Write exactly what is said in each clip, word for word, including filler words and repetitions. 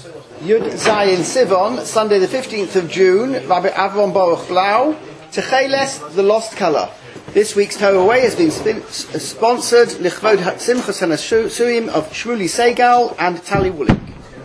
Yud Zayin Sivon, Sunday the fifteenth of June, Rabbi Avron Baruch Blau, Techeles, the Lost Colour. This week's Torah Way has been spin- sponsored Lichvod Simchas HaNasuim of Shmuli Segal and Tali Wulik.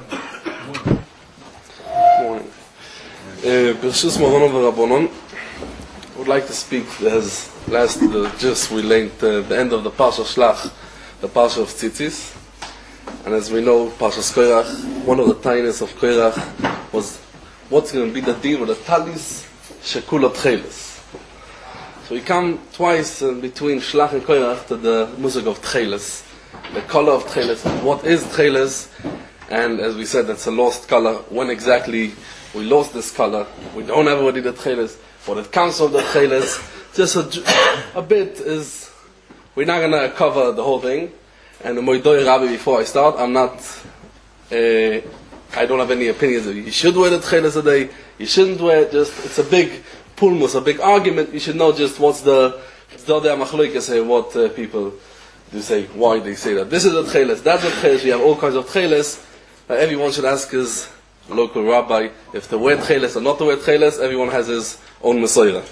Morning. Bershus Moron V'Rabbonon. I would like to speak as last uh, just we learned uh, the end of the Parsha Shlach, the Parsha of Tzitzis. And as we know, Parshas Korach, one of the tiniest of Korach was what's going to be the deal with the talis shekula tcheles. So we come twice in between Shlach and Korach to the musig of tcheles, the color of tcheles. What is tcheles? And as we said, that's a lost color. When exactly we lost this color? We don't have already the tcheles. What it comes from the tcheles? Just a, a bit is. We're not going to cover the whole thing. And the Moidoi Rabbi, before I start, I'm not, uh, I don't have any opinions. You should wear the tcheles a day, you shouldn't wear it, just, it's a big pulmus, a big argument. You should know just what's the, Zdodei HaMachloikes say, what uh, people do say, why they say that. This is the tcheles, that's the tcheles, we have all kinds of tcheles. Uh, everyone should ask his local rabbi if to wear tcheles or not to wear tcheles. Everyone has his own Messiah.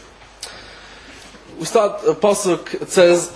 We start, a pasuk, it says,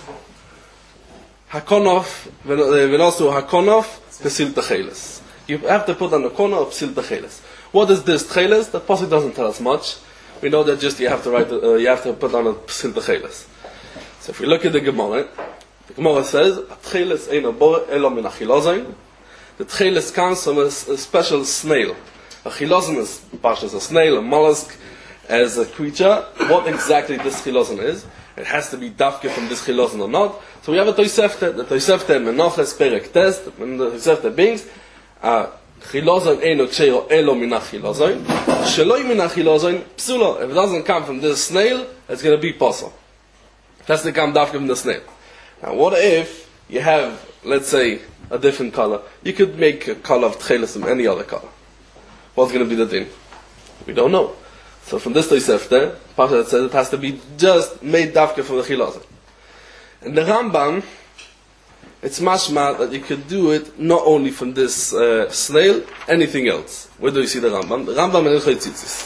Hakonof, v'nosu hakonof, p'sil techeles. You have to put on the corner of p'sil techeles. What is this techeles? The pasuk doesn't tell us much. We know that just you have to write, uh, you have to put on a p'sil techeles. So if we look at the Gemara, the Gemara says, techeles eino bor elo min achilozin. The techeles comes from a, a special snail. Achilozin is parshas a snail, a mollusk, as a creature. What exactly this chilozin is? It has to be dafke from this chilozin or not. So we have a Tosefta, the Tosefta Menoches Perek Test, when the Tosefta brings, a chilozin eino ksheiro elo min achilozin, sheloi min achilozin, psulo. If it doesn't come from this snail, it's going to be posel. It has to come dafke from the snail. Now what if you have, let's say, a different color? You could make a color of tcheles from any other color. What's going to be the din? We don't know. So from this Tosefta, Pasha that says it has to be just made dafke from the chilozin. In the Rambam, it's mashma that you could do it not only from this uh, snail, anything else. Where do you see the Rambam? The Rambam in Hilchot Tzitzis.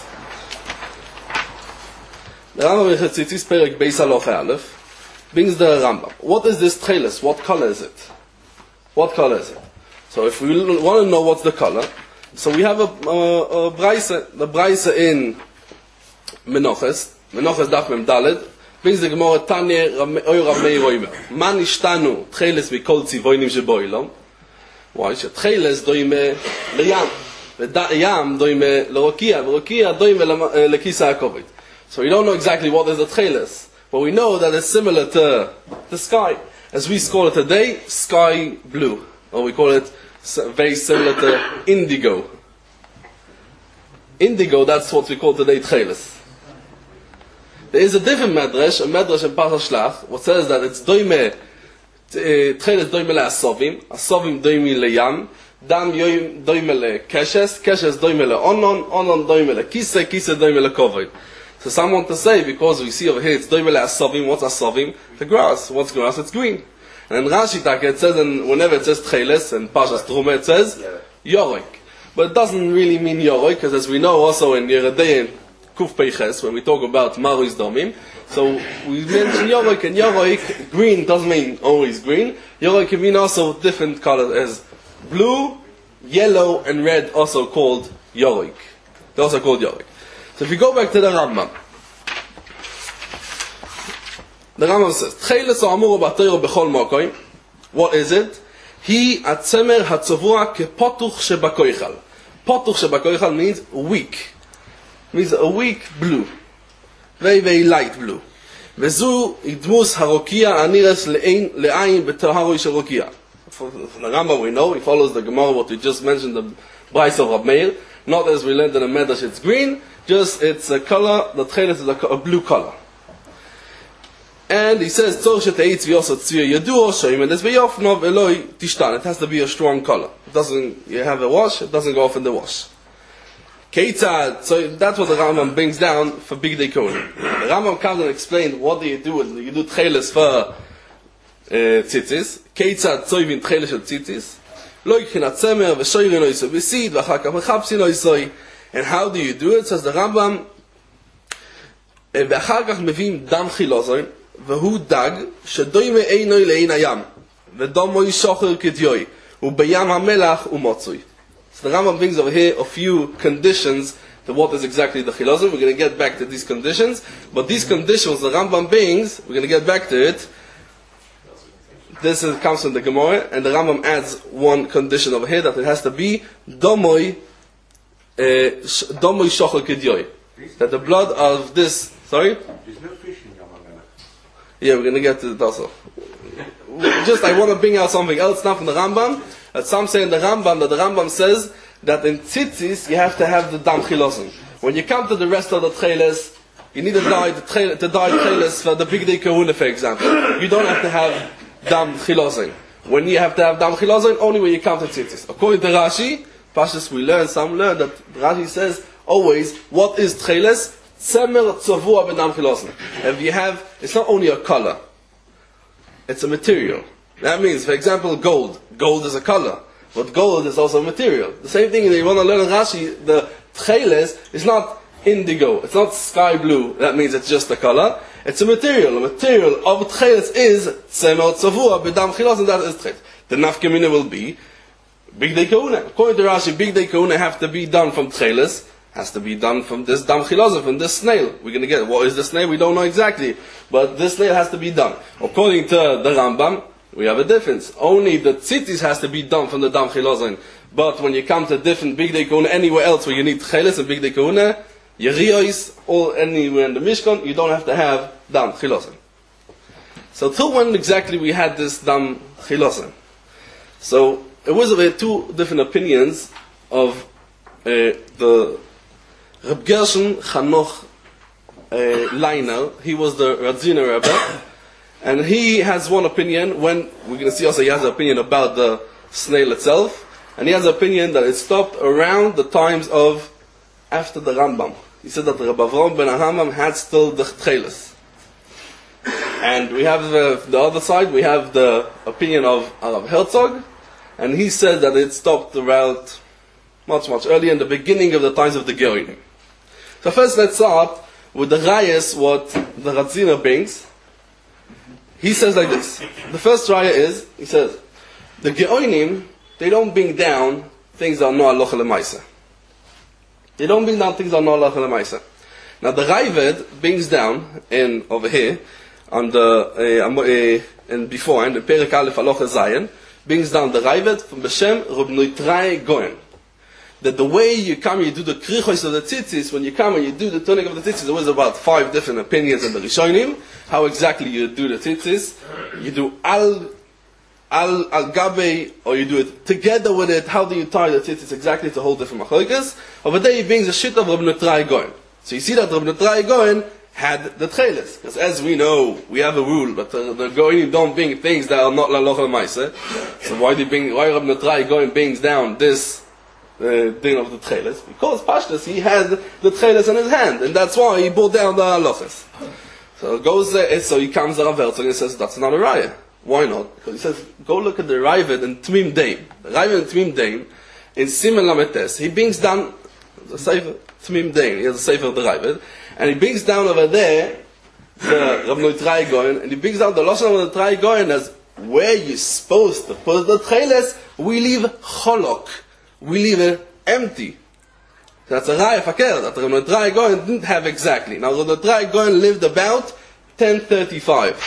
The Rambam in Hilchot Tzitzis, Perek Beis Halacha Aleph, brings the Rambam. What is this tcheles? What color is it? What color is it? So if we want to know what's the color, so we have a, a, a Braise, the Braise in Menoches, Menoches Daf Mem Daled, brings the Gemara Tanya Oy Rav Meir Oimer. Man ishtanu tcheles mikol tzivoinim sheboilom. Why? Tcheles doime leyam, v'yam doime lerokia, v'rokia doime lekisa hakovit. So we don't know exactly what is the tcheles, but we know that it's similar to the sky, as we call it today, sky blue, or we call it very similar to indigo. Indigo, that's what we call today tcheles. There is a different medrash, a medrash in Parshas Shlach, what says that it's doime, tcheles doime le asovim, asovim doime le yam, dam doime le keshes, keshes doime le onon, onon doime le kise, kise doime le kovod. So some want to say, because we see over here, it's doime le asovim, what's asovim? The grass. What's grass? It's green. And in Rashi Taka, it says, and whenever it says tcheles, and Parshas Truma, it says, yorek. But it doesn't really mean yorek, because as we know also in Yeredein, Kuf Peiches, when we talk about Maruis Domim, so we mention Yorok, and Yorok, green doesn't mean always green. Yorok can mean also different colors as blue, yellow, and red, also called Yorok. They're also called Yorok. So if we go back to the Rambam, the Rambam says, Tcheles ha'amuru b'Torah b'chol mokoim. What is it? Hi atzemer hatzavua kepotuch shebakoichal. Potuch shebakoichal means weak. Means a weak blue, very very light blue. Vezu idmus harokia anires le'ain le'ayin b'taharoi shel rokia. From the Rambam we know, he follows the Gemara what we just mentioned, the Braise of Rav Meir. Not as we learned in the Medrash, it's green. Just it's a color. The tcheles is a, a blue color. And he says tzor sheteitz v'yosot tzvir yaduo shoyim and es v'yofnov eloi tishtan. It has to be a strong color. It doesn't. You have a wash. It doesn't go off in the wash. Keitzad, so that's what the Rambam brings down for Big Day Kohen. The Rambam comes and explains what do you do with you do tcheles for uh, tzitzis. Keitzad tzoivin tcheles shel tzitzis. loikin atzemer v'shoyrin oisoi v'sid v'achar kach mechapsin oisoi. And how do you do it? Says the Rambam, ואחר כך מביאים דם חילוזון, והוא דג, שדוימה עינוי לעין הים, ודומוי שוחר כדיוי, ובים המלח ומוצוי. So the Rambam brings over here a few conditions to what is exactly the chilazon. We're going to get back to these conditions, but these conditions the Rambam brings, we're going to get back to it. This is, comes from the Gemara, and the Rambam adds one condition over here, that it has to be domoy domoy shochel kedyoy, that the blood of this, sorry? There's no fish in Yom HaMelech. Yeah, we're going to get to it also. Just, I want to bring out something else now from the Rambam. That some say in the Rambam, that the Rambam says that in tzitzis you have to have the dam chilazon. When you come to the rest of the tcheles, you need to dye the tcheles, to dye tcheles for the big day kahuna, for example. You don't have to have dam chilazon. When you have to have dam chilazon, only when you come to tzitzis. According to Rashi, Pashas we learn, some learn that Rashi says always, what is tcheles? Tzemer tzavua b'dam chilazon. If you have, it's not only a color, it's a material. That means, for example, gold. Gold is a color, but gold is also a material. The same thing, if you want to learn in Rashi, the tcheles is not indigo, it's not sky blue, that means it's just a color. It's a material. A material of tcheles is tzemer tzavua b'dam chilazon, and that is tcheles. The nafkamina will be big day kahuna. According to Rashi, big day kahuna have to be done from tcheles, has to be done from this dam chilazon, from this snail. We're going to get, what is the snail? We don't know exactly, but this snail has to be done. According to the Rambam, we have a difference. Only the tzitzis has to be done from the dam chilazon. But when you come to different big day kahuna, anywhere else where you need tcheles and big day kahuna, yeriyos, or anywhere in the Mishkan, you don't have to have dam chilazon. So till when exactly we had this dam chilazon? So it was there two different opinions of uh, the Reb Gershon Chanoch uh, Leiner. He was the Radziner Rebbe. And he has one opinion, when we're going to see also he has an opinion about the snail itself, and he has an opinion that it stopped around the times of after the Rambam. He said that the Rabbi Avraham ben Ahamam had still the tcheles. And we have the, the other side, we have the opinion of Arav Herzog, and he said that it stopped around much, much earlier, in the beginning of the times of the Geonim. So first let's start with the Rayas, what the Radziner brings. He says like this. The first raya is, he says, the Geonim, they don't bring down things that are not halacha l'maisa. They don't bring down things that are not halacha l'maisa. Now the Raavad brings down, in over here, on the, uh, uh, and before, in the Perek Aleph Halacha Zayin, brings down the Raavad from Beshem Reb Noitrai Goyen. That the way you come, you do the krichos of the tzitzis, when you come and you do the turning of the tzitzis, there was about five different opinions in the Rishonim, how exactly you do the tzitzis. You do al, al, al gabe, or you do it together with it. How do you tie the tzitzis exactly? It's a whole different machlokes. Over there he brings a shit of Reb Noitrai Goyen. So you see that Reb Noitrai Goyen had the tcheles. Because as we know, we have a rule, but uh, the Goyenim don't bring things that are not l'alocha l'maisa. So why do you bring, why Reb Noitrai Goyen brings down this the uh, din of the tcheles? Because Pashtas, he had the tcheles in his hand, and that's why he brought down the halachas. So it goes there, so he comes to Rav Herzog and he says, that's not a raya. Why not? Because he says, go look at the Raavad in Tmim Dein. The Raavad in Tmim Dein, in Simen Lametes, he brings down the Sefer Tmim Dein, he has a Sefer of the Raavad, and he brings down over there the Rav Noitrai Goyen, and he brings down the Lashon of the Noitrai Goyen as where you're supposed to put the tcheles, we leave cholok. We leave it empty. That's a raya fakir that Reb Noitrai Goyen didn't have exactly. Now Reb Noitrai Goyen lived about ten thirty-five.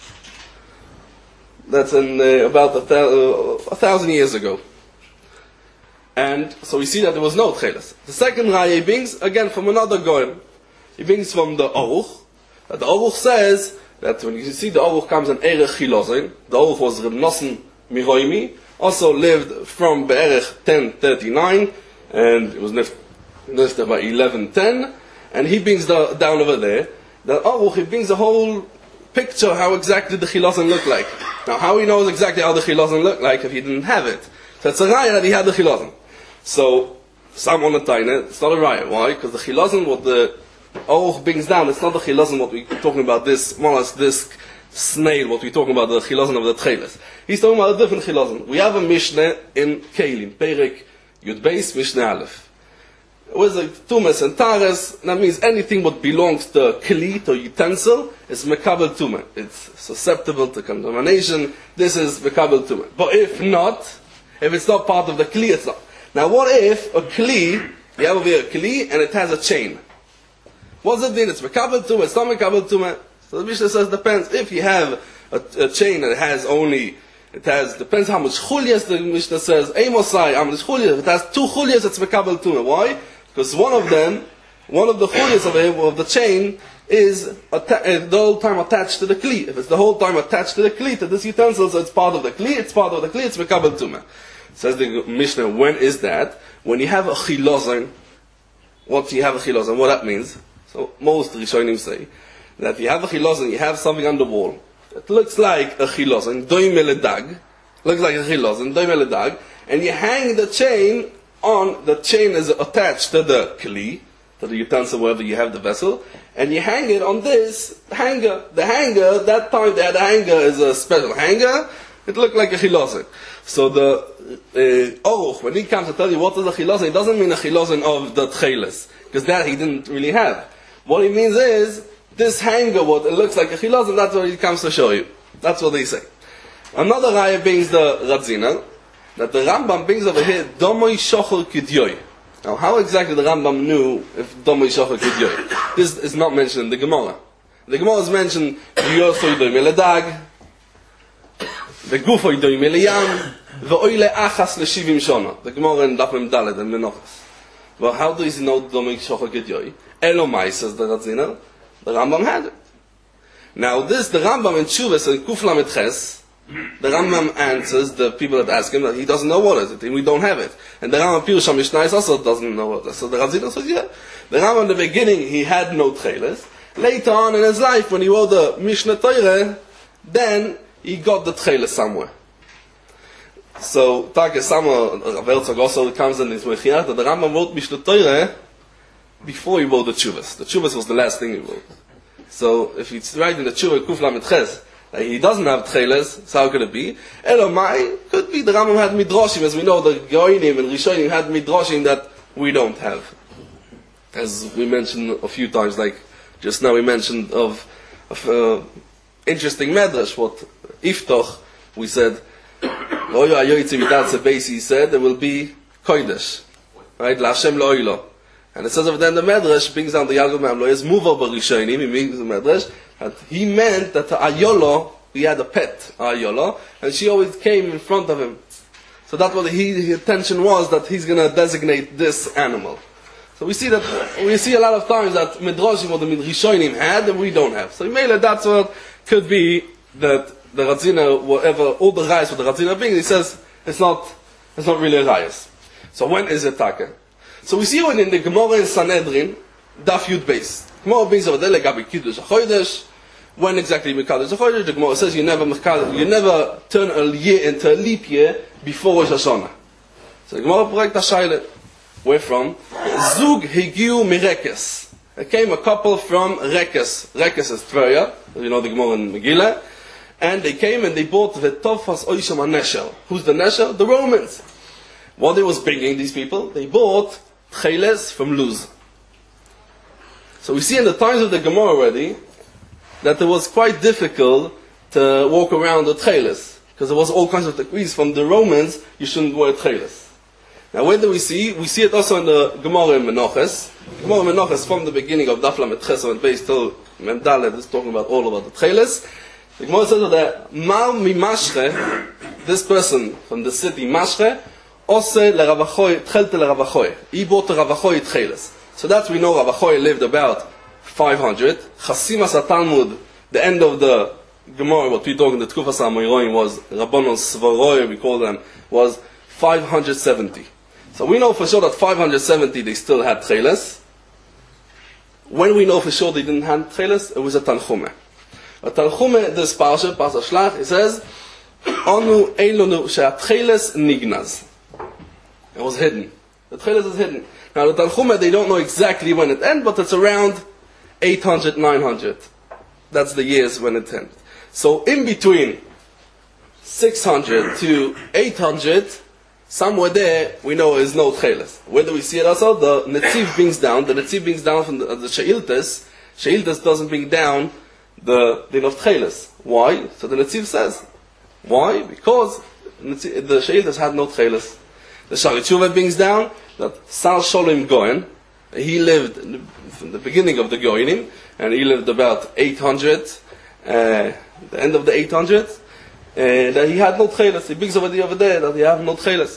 That's in uh, about a, th- uh, a thousand years ago. And so we see that there was no tcheles. The second raya he brings again from another Goyen. He brings from the Aruch. That the Aruch says that when you see the Aruch comes in Erech Chilozin, the Aruch was Reb Nosson Miroimi. Also lived from Be'erech ten thirty-nine, and it was listed by eleven ten, and he brings the, down over there, that Aruch, he brings a whole picture how exactly the chilazon look like. Now, how he knows exactly how the chilazon look like if he didn't have it? So it's a raya that he had the chilazon. So, some on the taina, it's not a raya. Why? Because the chilazon, what the Aruch brings down, it's not the chilazon what we're talking about, this, more or less this snail, what we're talking about, the chilazon of the tcheles. He's talking about a different chilazon. We have a Mishnah in Kelim, Perek Yud Beis, Mishnah Aleph. With the tumas and tares, that means anything what belongs to kli, to utensil, is mekabel tumah. It's susceptible to contamination. This is mekabel tumah. But if not, if it's not part of the kli, it's not. Now, what if a kli, you have over here a kli, and it has a chain? What's it mean? It's mekabel tumah. It's not mekabel tumah. So the Mishnah says depends. If you have a, a chain that has only, it has depends how much chulias the Mishnah says. Amosai, how much chulias? If it has two chulias, it's mekabel tumah. Why? Because one of them, one of the chulias of, of the chain is atta- the whole time attached to the kli. If it's the whole time attached to the kli, to this utensil, so it's part of the kli, it's part of the kli, it's mekabel tumah. Says the Mishnah, when is that? When you have a chilazon. What do you have a chilazon? What that means? So most Rishonim say that you have a chilazon, you have something on the wall. It looks like a chilazon, doimel dag, looks like a chilazon, doimel dag, and you hang the chain on, the chain is attached to the kli, to the utensil wherever you have the vessel, and you hang it on this hanger. The hanger, that time that hanger is a special hanger, it looked like a chilazon. So the uh, Oruch, when he comes to tell you what is a chilazon, it doesn't mean a chilazon of the tcheles, because that he didn't really have. What he means is, this hanger, what it looks like a chilazon, that's what he comes to show you. That's what they say. Another raya brings the Radzina, that the Rambam brings over here, Domoy Shochel Kidyoy. Now, how exactly the Rambam knew if Domoy Shochel Kidyoy? This is not mentioned in the Gemara. The Gemara is mentioned, Yosoy Doimele Dag, Vegufoy Doimele Yam, Ve'oyle Achas Leshivim Shona. The Gemara in Daf Mem Daled and Menachos. Well, how does he know Domoy Shochel Kidyoy? Elomai, says the Radzina. The Rambam had it. Now, this, the Rambam in Chuvas and Kuf Lamed Ches, the Rambam answers the people that ask him that he doesn't know what is it, and we don't have it. And the Rambam Pirush HaMishnah also doesn't know what it is. So the Radzina says, yeah. The Rambam in the beginning, he had no tcheles. Later on in his life, when he wrote the Mishnah Torah, then he got the tcheles somewhere. So, Tage Sama, Rav Herzog also comes in his Mechiat, that the Rambam wrote Mishnah Torah before he wrote the Chuvas. The Chuvas was the last thing he wrote. So, if it's right in the Chuvah Kuf Lamed Ches, that he doesn't have tcheles, so how could it be? Elomai, could be the Rambam had midrashim, as we know the Goinim and Rishonim had midrashim that we don't have. As we mentioned a few times, like just now we mentioned of, of uh, interesting medrash, what Iftoch, we said, he said, there will be Kodesh, right? L'Hashem lo'ilo. And it says over there in the medrash, brings down the Yalgov Mamloyes, move over Rishonim, he means the medrash, that he meant that the Ayolo, he had a pet, Ayolo, and she always came in front of him. So that's what he, his intention was, that he's going to designate this animal. So we see that, we see a lot of times that Midrashim or the Midrashonim had, and we don't have. So maybe that's what could be that the Radzina, whatever, all the rayas with the Radzina being, he says, it's not, it's not really a rayas. So when is it taka? So we see when in the Gemara in Sanhedrin, Daf Yud Beis. Gemara brings over there, Legabi Kiddush HaChodesh. When exactly Mekadosh HaChodesh? The Gemara says you never you never turn a year into a leap year before Rosh Hashanah. So the Gemara breaks the Shaila. Where from? Zug Higiu Mirekes. There came a couple from Rekes. Rekes is Tveria, you know the Gemara in Megillah. And they came and they bought the Tofas Oisham HaNeshel. Who's the Neshel? The Romans. What they was bringing, these people? They bought Tcheles from Luz. So we see in the times of the Gemara already that it was quite difficult to walk around the Tcheles, because there was all kinds of decrees from the Romans, you shouldn't wear Tcheles. Now where do we see? We see it also in the Gemara in Menachos. Gemara in Menachos from the beginning of Daf Lamed Ches and base till Mem Daled is talking about all about the Tcheles. The Gemara says that Mal mi Mashre, this person from the city Mashre, Ose le Ravachoy, Tchelte le Ravachoy. He bought the Ravachoy Tcheles. So that we know Ravachoy lived about five hundred. Chasimas HaTalmud, the end of the Gemara, what we talk in the Tkufas HaMoiroim was Rabbanon Svaroi, we call them, was five hundred seventy. So we know for sure that five hundred seventy they still had Tcheles. When we know for sure they didn't have Tcheles, it was a Tanchumeh. A Tanchumeh, this Parsha, Parsha Shlach, it says, Onu Eilonu She'atcheles Nignaz. It was hidden. The Tcheles is hidden. Now the Tanchumeh, they don't know exactly when it ended, but it's around eight hundred, nine hundred. That's the years when it ended. So in between six hundred to eight hundred, somewhere there, we know is no tcheles. Where do we see it also? The Netziv brings down, the Netziv brings down from the, uh, the She'iltas. She'iltas doesn't bring down the din of tcheles. Why? So the Netziv says, why? Because the She'iltas had no tcheles. The Shari Tshuva brings down that Sar Sholem Goyen, he lived in the, from the beginning of the Goyenim, and he lived about eight hundred, uh, the end of the eight hundreds, and that he had no tcheles. He brings over the over there that he had no tcheles.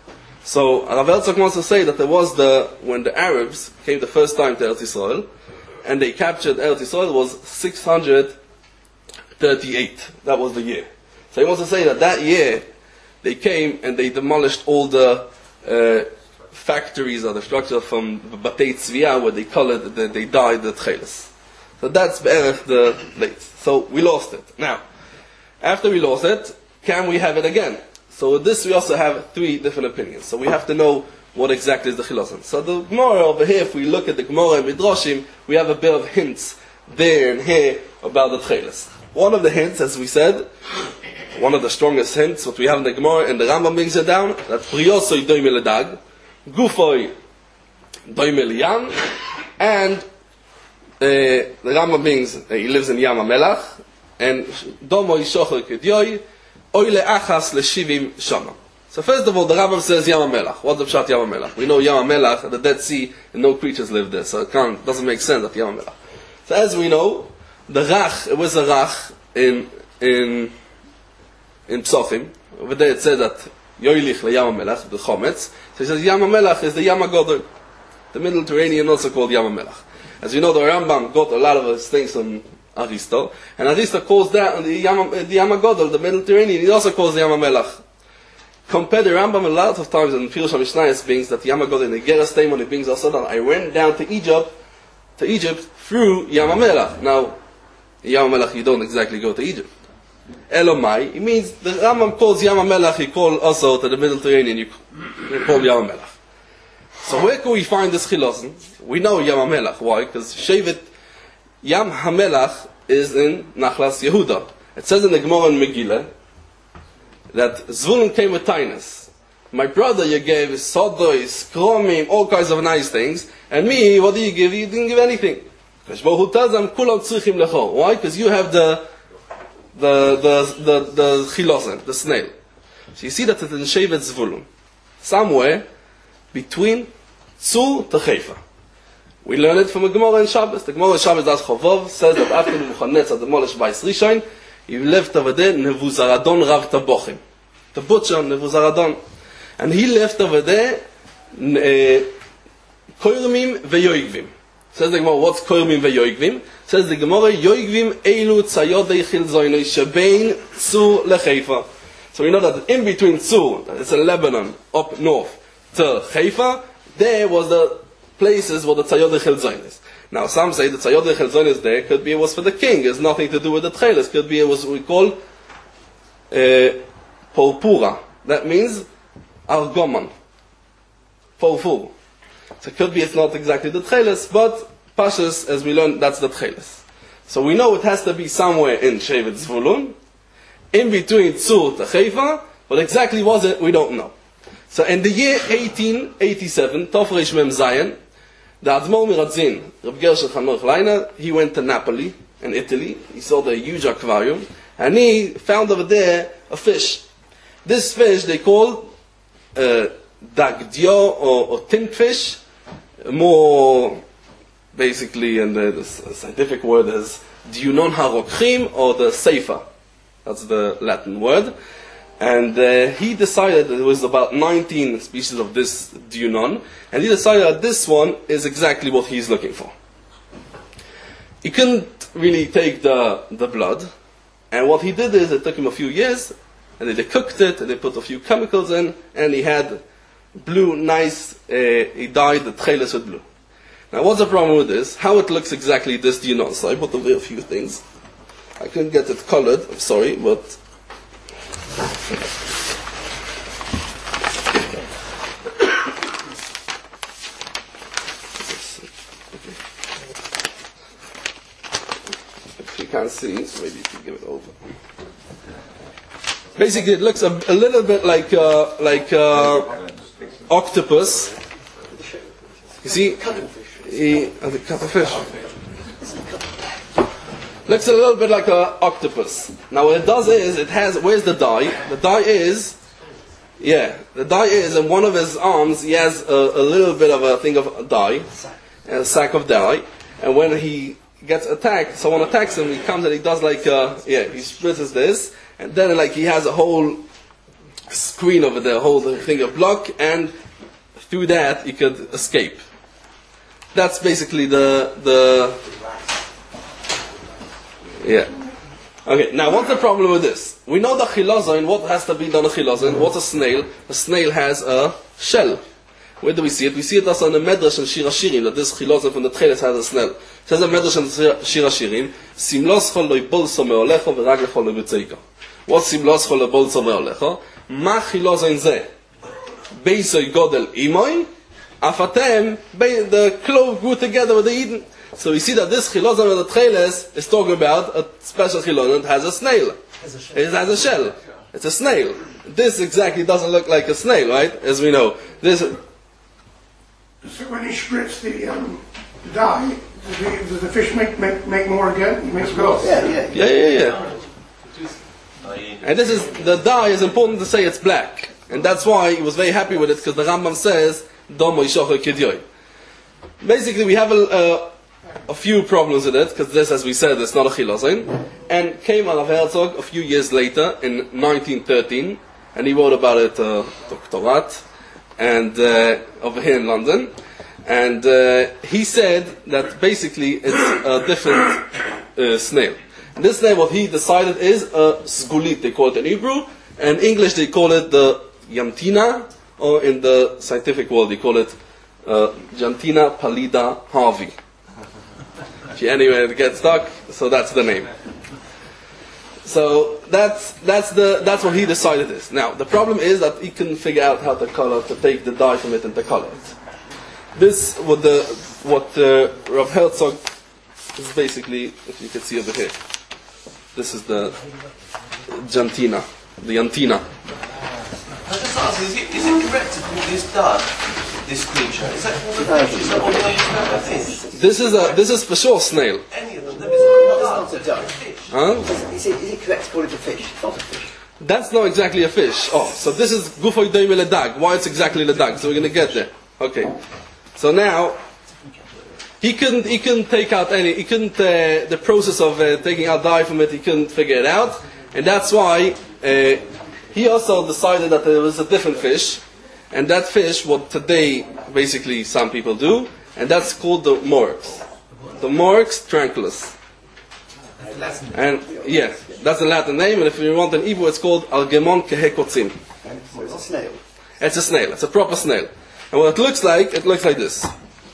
So Rav Herzog wants to say that there was the, when the Arabs came the first time to Eretz Yisrael, and they captured Eretz Yisrael, it was six hundred thirty-eight. That was the year. So he wants to say that that year, they came and they demolished all the uh, factories or the structure from Batei Tzviah, where they colored, the, they dyed the tcheles. So that's be'erech the late. So we lost it. Now, after we lost it, can we have it again? So with this we also have three different opinions. So we have to know what exactly is the chilosan. So the Gemara over here, if we look at the Gemara and Midrashim, we have a bit of hints there and here about the tcheles. One of the hints, as we said, one of the strongest hints, what we have in the Gemara, and the Rambam brings it down, that Priyosoi doime ledag, Gufoi doime liyam, and uh, the Rambam brings, uh, he lives in Yam HaMelach, and Domo Yishocher Kedyoy, Oile Achas Leshivim Shana. So first of all, the Rambam says Yam HaMelach. What's the pshat Yam HaMelach? We know Yam HaMelach, the Dead Sea, and no creatures live there, so it can't, doesn't make sense that Yam HaMelach. So as we know, the Rach, it was a Rach in, in, in Psochim. Over there it says that Yoilich le Yam HaMelach, the Chometz. So he says Yam HaMelach is the Yam HaGodol. The Mediterranean also called Yam HaMelach. As you know, the Rambam got a lot of his things from Aristo, and Aristo calls that the Yam, the Yam HaGodol, the Mediterranean, he also calls the Yam HaMelach. Compare the Rambam a lot of times in Pirush HaMishnayos brings that Yam HaGodol in the Geras Teimon, it brings also that I went down to Egypt, to Egypt through Yam HaMelach. Now, Yam HaMelach, you don't exactly go to Egypt. Elomai, it means the Rambam calls Yam HaMelach, he calls also to the Mediterranean, you, you call Yam HaMelach. So where can we find this chilosan? We know Yam HaMelach. Why? Because Shevet Yam HaMelach is in Nachlas Yehuda. It says in the Gemara in Megillah that Zvulun came with Tainus. My brother you gave Sodois, Kromim, all kinds of nice things, and me, what did you give? You didn't give anything. Why? Because you have the the the the the chilosan, the snail. So you see that it's in Shevet Zvulun, somewhere between Tzur to Haifa. We learn it from a Gemara in Shabbos. The Gemara in Shabbos Das Chovov says that after Nebuchadnezzar demolished Bais Rishon, he left over there Nebuzaradon Rav Tabochim, the butcher Nebuzaradon, and he left over there Koyrmim veYoigvim. Says the Gemara, what's Koyrmim veYoigvim? Says the Gemara, Yoigvim Eilu Tzayodei Chilzoinoi Shebein Tzur leChaifa. So we know that in between Tzur, it's in Lebanon, up north, to Haifa, there was the places where the Tzayod Echel is. Now some say the Tzayod Echel is there, could be it was for the king, it has nothing to do with the Tcheles, could be it was what we call uh, Purpura. That means Argoman. Purpur. So it could be it's not exactly the Tcheles, but Pashas, as we learned, that's the Tcheles. So we know it has to be somewhere in Shevet Zvulun, in between Tzur to Haifa, but exactly was it, we don't know. So in the year eighteen eighty-seven, Tov Reish Mem Zayin, the Admor Miradzin, Reb Gershon Chanoch Leiner, he went to Napoli, in Italy. He saw the huge aquarium, and he found over there a fish. This fish they call uh, Dagdio or, or tint fish, more basically, and the, the scientific word is Diunon HaRokchim, or the Seifa. That's the Latin word. And uh, he decided that there was about nineteen species of this Diunon, and he decided that this one is exactly what he's looking for. He couldn't really take the, the blood, and what he did is it took him a few years, and they cooked it, and they put a few chemicals in, and he had blue, nice, uh, he dyed the tcheles with blue. Now what's the problem with this? How it looks exactly this Diunon. So I put away a few things. I couldn't get it colored, I'm sorry, but can't see, maybe you can give it over. Basically, it looks a, a little bit like uh, like uh, octopus. You see, he, oh, the cuttlefish. Looks a little bit like an octopus. Now, what it does is, it has. Where's the dye? The dye is, yeah, the dye is, in one of his arms, he has a, a little bit of a thing of dye, a sack of dye, and when he gets attacked, someone attacks him, he comes and he does like, uh, yeah, he spritzes this. And then, like, he has a whole screen over there, a whole thing of block, and through that he could escape. That's basically the the. Yeah. Okay. Now, what's the problem with this? We know the chilazon. What has to be done a chilazon? What's a snail? A snail has a shell. Where do we see it? We see it also in the Medrash and Shir HaShirim, that this chilazon from the Tcheles has a snail. It says in Medrash and Shir HaShirim, Simloscho lo ybolso meolecho v'raglecho lo yutzeika. What's simloscho lo ybolso meolecho? Ma chilazon zeh? Beisoy godel imoy, afatem, the clove grew together with the Eden. So we see that this chilazon of the Tcheles is talking about a special chilazon that has a snail. It has a shell. It's a snail. This exactly doesn't look like a snail, right? As we know. This. So when he spritz the um, dye, does the, does the fish make, make make more again? He makes more. Yeah, yeah. Yeah, yeah, yeah. And this is, the dye is important to say it's black. And that's why he was very happy with it, because the Rambam says, Domo Ishocho Kidyoy. Basically, we have a, a, a few problems with it, because this, as we said, is not a chilazon. And came Rav Herzog a few years later, in nineteen thirteen, and he wrote about it, uh, doctorat, and uh, over here in London. And uh, he said that basically it's a different uh, snail. And this snail, what he decided is a skulit, they call it in Hebrew, and in English they call it the Yantina, or in the scientific world they call it uh, Yantina pallida harvey. If you anyway get stuck, so that's the name. So that's that's the that's what he decided is. Now the problem is that he couldn't figure out how to color, to take the dye from it and to color it. This what the what uh, Rav Herzog is basically, if you can see over here. This is the Jantina, the Yantina. I just ask, is it, is it correct to call this dog, this creature? Is that all the fish? Is that all the fish? This is a this is for sure snail. Any of them? There is not It's not a duck. fish. Huh? Is it, is it correct to call it a fish? It's not a fish. That's not exactly a fish. Oh, so this is Gufoy Doime Ledag. Why it's exactly Ledag? So we're going to get there. Okay. So now, he couldn't, he couldn't take out any, he couldn't, uh, the process of uh, taking out dye from it, he couldn't figure it out. And that's why uh, he also decided that there was a different fish. And that fish, what today basically some people do, and that's called the Morix. The Morix tranquillus. And yeah, that's the Latin name, and if you want an Hebrew, it's called Algemon Kehekotzim. So it's a snail. It's a snail, it's a proper snail. And what it looks like, it looks like this.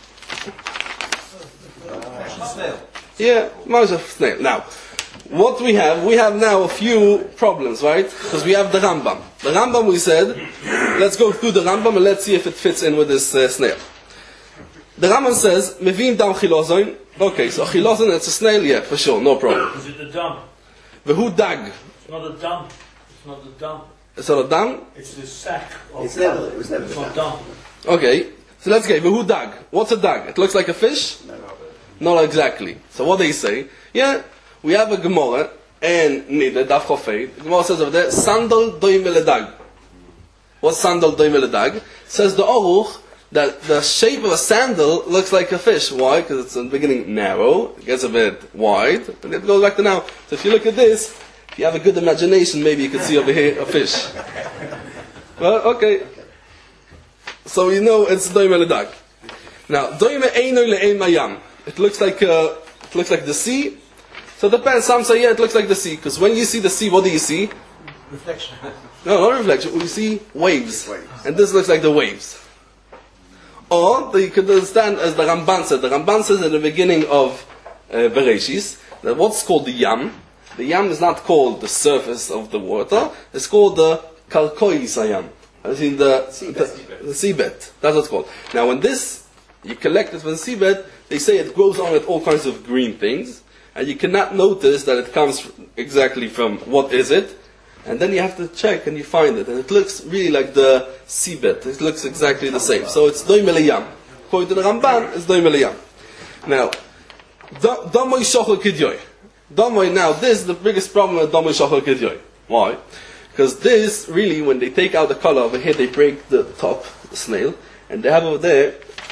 Snail. Yeah, most of snail. Now, what we have, we have now a few problems, right? Because we have the Rambam. The Rambam, we said, let's go through the Rambam and let's see if it fits in with this uh, snail. The Rambam says, Mevim dam chilozon. Okay, so chilozon, it's a snail, yeah, for sure, no problem. Is it the dam? Vehu dag. It's not a dam. It's not the dam. It's not a dam? It's the sack of It's never, it was never It's the not duck. dam. Okay, so let's get Vehu dag. What's a dag? It looks like a fish? Not exactly. So what they say? Yeah, we have a Gemara, and Nida, Daf Chofei. The Gemara says over there, Sandal doime ledag. What's sandal doime ledag? Says the Aruch, that the shape of a sandal looks like a fish. Why? Because it's in the beginning narrow, it gets a bit wide, and it goes back to now. So if you look at this, if you have a good imagination, maybe you can see over here a fish. Well, okay. So you know it's doime ledag. Now, doime eino le'ein mayam. It looks like uh, it looks like the sea. So it depends. Some say yeah, it looks like the sea, because when you see the sea, what do you see? Reflection. No, not reflection. We see waves, and this looks like the waves. Or you could understand as the Ramban said. The Ramban says in the beginning of uh, Bereshis that what's called the Yam. The Yam is not called the surface of the water. It's called the Karkoi Sayam. As in the the, the seabed. That's what it's called. Now, when this you collect it from the seabed, they say it grows on with all kinds of green things. and you cannot notice that it comes exactly from what is it, and then you have to check and you find it, and it looks really like the seabed. It looks exactly the same. So it's doime leyam. According to the Ramban, it's doime leyam. Now, Damoy Shochel Kidyoy. Damoy, now this is the biggest problem with Damoy Shochel Kidyoy. Why? Because this, really, when they take out the color over here, they break the top, the snail, and they have over there,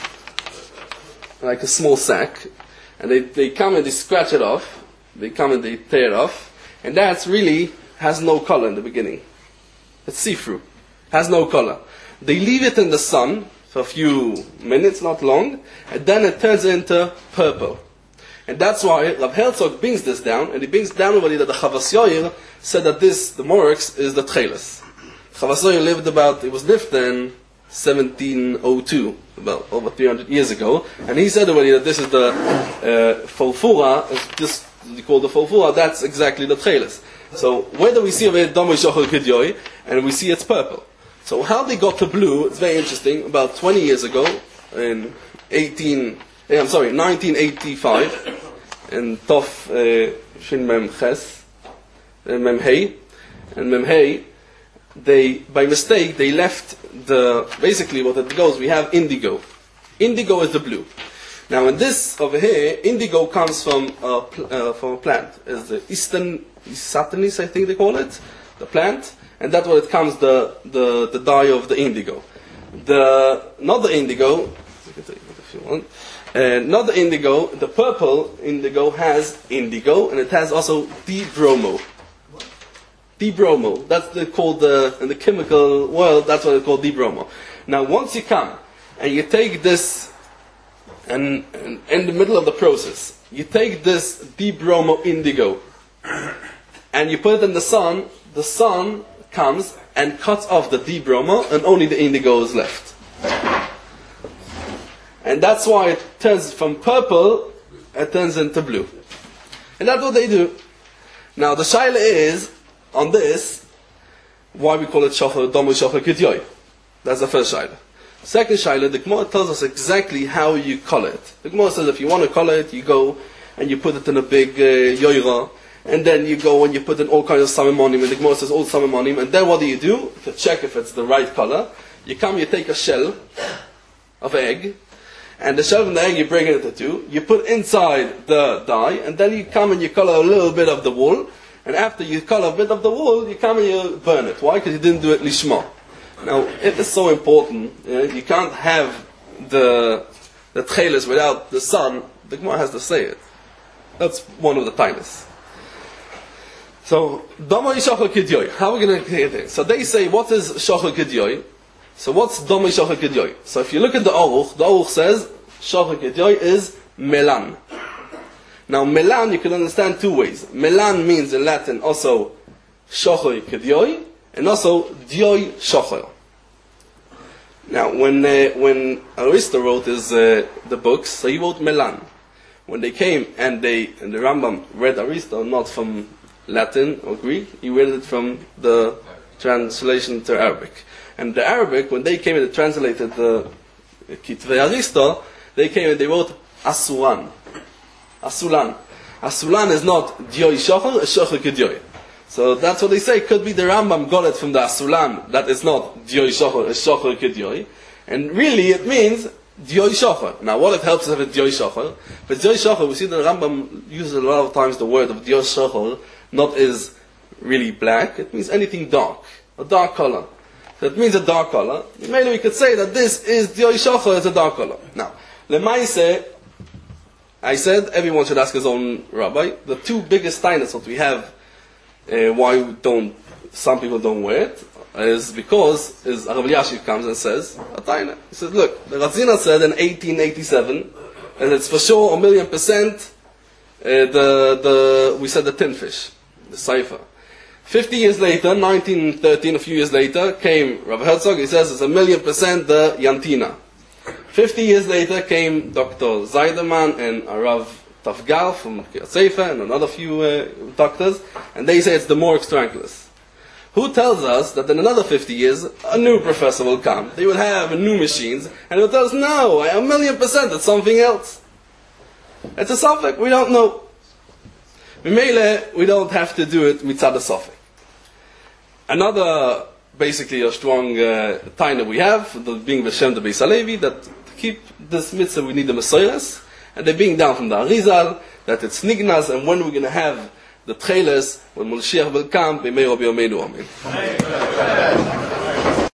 like a small sack, and they, they come and they scratch it off, they come and they tear it off, and that's really, has no color in the beginning. It's see-through. Has no color. They leave it in the sun for a few minutes, not long, and then it turns into purple. And that's why Rav Herzog brings this down, and he brings down already that the Chavas Yair said that this, the Morix, is the Tcheles. Chavas Yair lived about, it was lived in seventeen oh two, about over three hundred years ago, and he said already that this is the uh, Folfura, this you call the Folfura, that's exactly the Tcheles. So where do we see over here Damoy Shochel Kidyoy, and we see it's purple. So how they got to blue, it's very interesting. About twenty years ago, in eighteen, eh, I'm sorry, nineteen eighty-five, in Tov uh, Shin Mem Ches, uh, Mem Hei, and Mem Hei, they, by mistake, they left the, basically what it goes, we have indigo. Indigo is the blue. Now in this over here, indigo comes from a, pl- uh, from a plant. It's the Eastern Satanis, I think they call it, the plant, and that's what it comes, the, the, the dye of the indigo. The, not the indigo, you can take it if you want, uh, not the indigo, the purple indigo has indigo, and it has also dibromo. Dibromo, that's the, called the, in the chemical world, that's what it's called, dibromo. Now once you come, and you take this, and, and in the middle of the process, you take this dibromo indigo, and you put it in the sun, the sun comes and cuts off the dibromo, and only the indigo is left. And that's why it turns from purple, it turns into blue. And that's what they do. Now the shaila is, on this, why we call it Shochel, Damoy Shochel Kidyoy. That's the first shaila. Second shaila, the Gemara tells us exactly how you color it. The Gemara says if you want to color it, you go and you put it in a big uh, yoira, and then you go and you put in all kinds of samamonim, and the Gemara says all samamonim, and then what do you do? To check if it's the right color, you come, you take a shell of egg, and the shell from the egg you break it into two, you put inside the dye, and then you come and you color a little bit of the wool, and after you color a bit of the wool, you come and you burn it. Why? Because you didn't do it lishma. Now, it is so important, you know, you can't have the the tcheles without the sun, the Gemara has to say it. That's one of the tainas. So, Damoy Shochel Kidyoy. How are we going to get it? So they say, what is Shochel Kidyoy? So what's Damoy Shochel Kidyoy? So if you look at the Aruch, the Aruch says, Shochel Kidyoy is melan. Now melan you can understand two ways. Melan means in Latin also Shochel Kidyoy, and also Dyoy Shochel. Now when uh, when Aristo wrote his uh, the books, so he wrote melan. When they came and they and the Rambam read Aristo, not from Latin or Greek, he read it from the translation to Arabic. And the Arabic, when they came and they translated the Kitvei Aristo, they came and they wrote Asuran. Asulan. Asulan is not Dyoy Shochel, it's Shochel Kidyoy. So that's what they say. Could be the Rambam got it from the Asulan, that is not Dyoy Shochel, it's Shochel Kidyoy. And really it means Dyoy Shochel. Now what it helps is with Dyoy Shochel. But Dyoy Shochel, we see the Rambam uses a lot of times the word of Dyoy Shochel, not is really black, it means anything dark, a dark color. So it means a dark color. Maybe we could say that this is Dyoy Shochel, it's a dark color. Now, Lemaise, I said everyone should ask his own rabbi. The two biggest tainas that we have, uh, why don't some people don't wear it, is because is Rav Elyashiv comes and says a taina. He says, look, the Ratzina said in eighteen eighty-seven, and it's for sure a million percent. Uh, the the we said the tin fish, the cipher. Fifty years later, nineteen thirteen, a few years later, came Rav Herzog. He says it's a million percent the yantina. Fifty years later came Doctor Zayderman and Arav Tafgal from Seifa and another few uh, doctors, and they say it's the Morix Tranquilus. Who tells us that in another fifty years, a new professor will come, they will have new machines, and he'll tell us, no, a million percent, it's something else. It's a subject, we don't know. Mimele, we don't have to do it mitzad hasofi. Another, basically a strong uh, time that we have, the, being B'Shem the Beis Halevi, that to keep this mitzvah we need the Messiahs, and they're being down from the Arizal, that it's Nignas, and when we're going to have the trailers, when Moshiach will come, B'mei Rabbi Yomeinu, Amen.